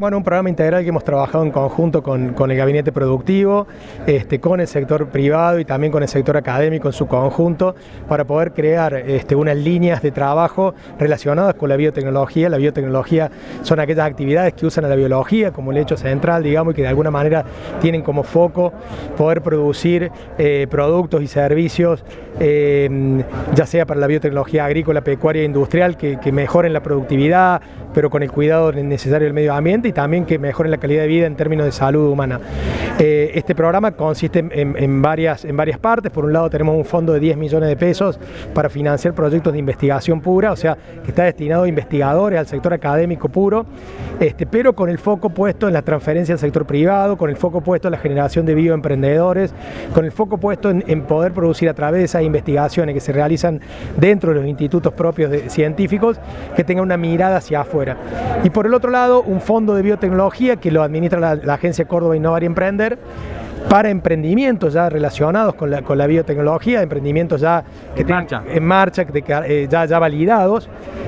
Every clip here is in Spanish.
Bueno, un programa integral que hemos trabajado en conjunto con el gabinete productivo, con el sector privado y también con el sector académico en su conjunto, para poder crear unas líneas de trabajo relacionadas con la biotecnología. La biotecnología son aquellas actividades que usan a la biología como el hecho central, digamos, y que de alguna manera tienen como foco poder producir productos y servicios, ya sea para la biotecnología agrícola, pecuaria e industrial, que mejoren la productividad, pero con el cuidado necesario del medio ambiente, y también que mejoren la calidad de vida en términos de salud humana. Este programa consiste en varias partes. Por un lado tenemos un fondo de 10 millones de pesos para financiar proyectos de investigación pura, o sea, que está destinado a investigadores, al sector académico puro, pero con el foco puesto en la transferencia al sector privado, con el foco puesto en la generación de bioemprendedores, con el foco puesto en poder producir a través de esas investigaciones que se realizan dentro de los institutos propios científicos, que tengan una mirada hacia afuera. Y por el otro lado, un fondo de biotecnología que lo administra la Agencia Córdoba Innovar y Emprender, para emprendimientos ya relacionados con la biotecnología, emprendimientos ya en marcha, ya validados.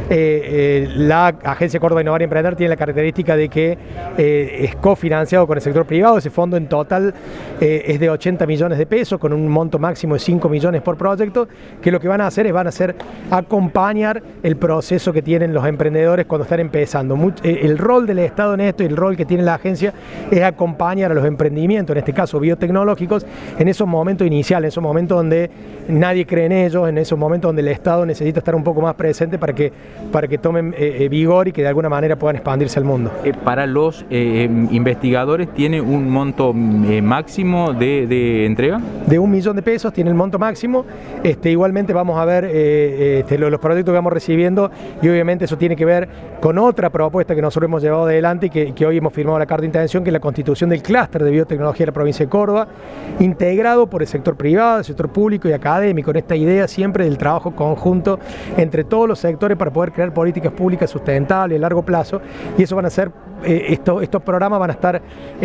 La Agencia Córdoba Innovar y Emprender tiene la característica de que es cofinanciado con el sector privado. Ese fondo en total es de 80 millones de pesos, con un monto máximo de 5 millones por proyecto, que lo que van a hacer es acompañar el proceso que tienen los emprendedores cuando están empezando. El rol del Estado en esto y el rol que tiene la agencia es acompañar a los emprendimientos, en este caso biotecnológicos, en esos momentos iniciales, en esos momentos donde nadie cree en ellos, en esos momentos donde el Estado necesita estar un poco más presente para que tomen vigor y que de alguna manera puedan expandirse al mundo. Para los investigadores, ¿tiene un monto máximo de entrega? De 1 millón de pesos tiene el monto máximo. Igualmente vamos a ver los proyectos que vamos recibiendo, y obviamente eso tiene que ver con otra propuesta que nosotros hemos llevado adelante y que hoy hemos firmado la carta de intención, que es la constitución del clúster de biotecnología de la provincia de Córdoba, integrado por el sector privado, el sector público y académico, en esta idea siempre del trabajo conjunto entre todos los sectores para poder crear políticas públicas sustentables a largo plazo. Y eso van a ser, estos programas van a estar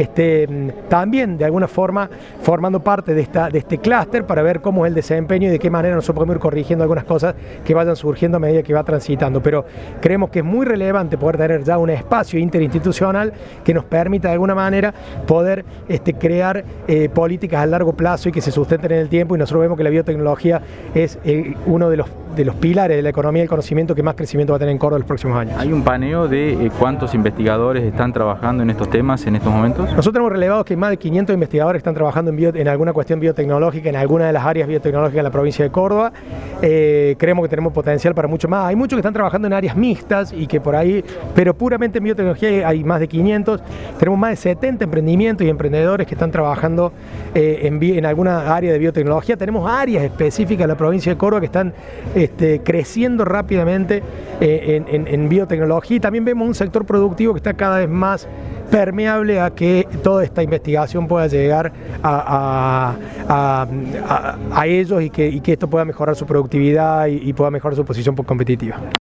también de alguna forma formando parte de este clúster, para ver cómo es el desempeño y de qué manera nosotros podemos ir corrigiendo algunas cosas que vayan surgiendo a medida que va transitando. Pero creemos que es muy relevante poder tener ya un espacio interinstitucional que nos permita de alguna manera poder crear políticas a largo plazo y que se sustenten en el tiempo. Y nosotros vemos que la biotecnología es uno de los pilares de la economía del conocimiento que más crecimiento va a tener en Córdoba en los próximos años. ¿Hay un paneo de cuántos investigadores están trabajando en estos temas en estos momentos? Nosotros hemos relevado que hay más de 500 investigadores que están trabajando en alguna cuestión biotecnológica, en alguna de las áreas biotecnológicas de la provincia de Córdoba. Creemos que tenemos potencial para mucho más. Hay muchos que están trabajando en áreas mixtas y que por ahí, pero puramente en biotecnología hay más de 500. Tenemos más de 70 emprendimientos y emprendedores que están trabajando en alguna área de biotecnología. Tenemos áreas específicas en la provincia de Córdoba que están creciendo rápidamente en biotecnología, y también vemos un sector productivo que está cada vez más permeable a que toda esta investigación pueda llegar a ellos y que esto pueda mejorar su productividad y pueda mejorar su posición competitiva.